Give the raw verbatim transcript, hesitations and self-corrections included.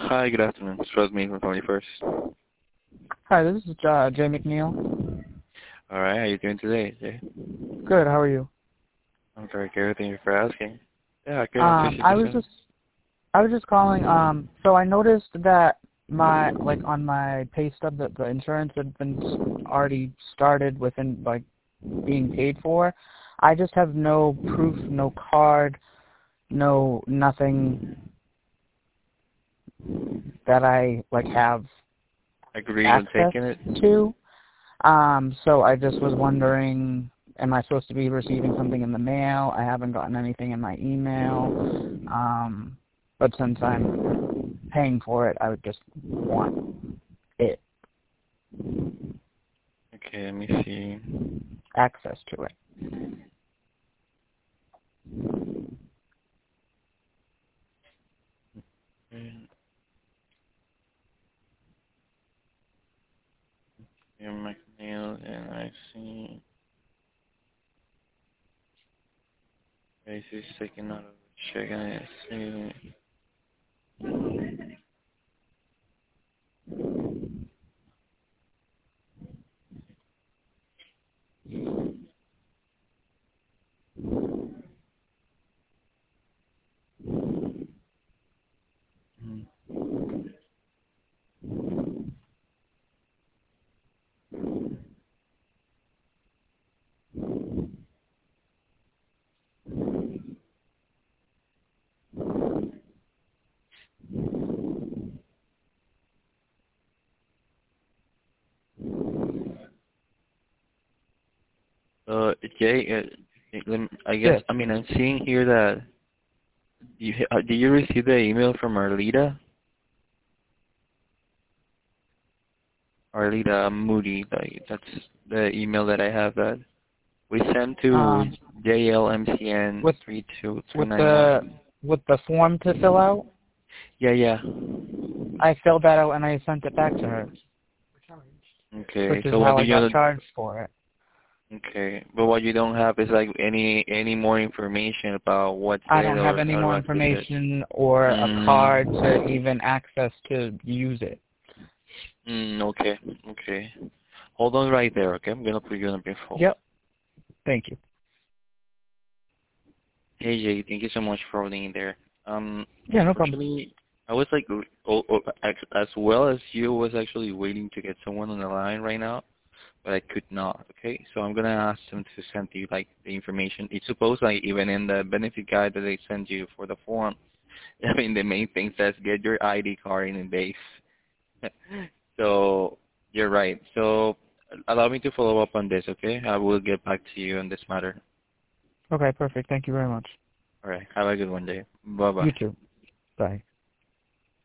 Hi, good afternoon. It's Rosme from Family First. Hi, this is uh, Jay McNeil. All right, how you doing today, Jay? Good. How are you? I'm very good. Thank you for asking. Yeah, okay. Um, I was just, I was just calling. Um, so I noticed that my like on my pay stub that the insurance had been already started within like being paid for. I just have no proof, no card, no nothing that I like have Agreed on access taking it? to. Um, so I just was wondering, am I supposed to be receiving something in the mail? I haven't gotten anything in my email. Um, but since I'm paying for it, I would just want it, Okay, let me see. access to it. Your McNeil, and I see. Okay, she's taking out of checking it. See. Hmm. Uh, Jay, uh, lem- I guess, Yes. I mean, I'm seeing here that, you, uh, did you receive the email from Arlita? Arlita Moody, like, that's the email that I have that we sent to Um, J L M C N with three two three with nine the one. with the form to fill out, Yeah, yeah. I filled that out and I sent it back to her, Okay, which is so what how do I got you, charged for it. okay, but what you don't have is like any any more information about what's I it don't have or any how to more access it. information or a card to Mm, even access to use it. mm, okay, okay. Hold on right there, okay? I'm gonna put you on a brief hold. Yep. Thank you. Hey Jay, thank you so much for holding in there. Um, Yeah, no problem. unfortunately, I was like, oh, oh, as as well as you, was actually waiting to get someone on the line right now, but I could not. Okay, so I'm gonna ask them to send you like the information. It's supposed like even in the benefit guide that they send you for the form. I mean, the main thing says get your I D card in a base. So you're right. So allow me to follow up on this. Okay, I will get back to you on this matter. Okay, perfect. Thank you very much. All right. Have a good one, Jay. Bye You bye. too. Bye.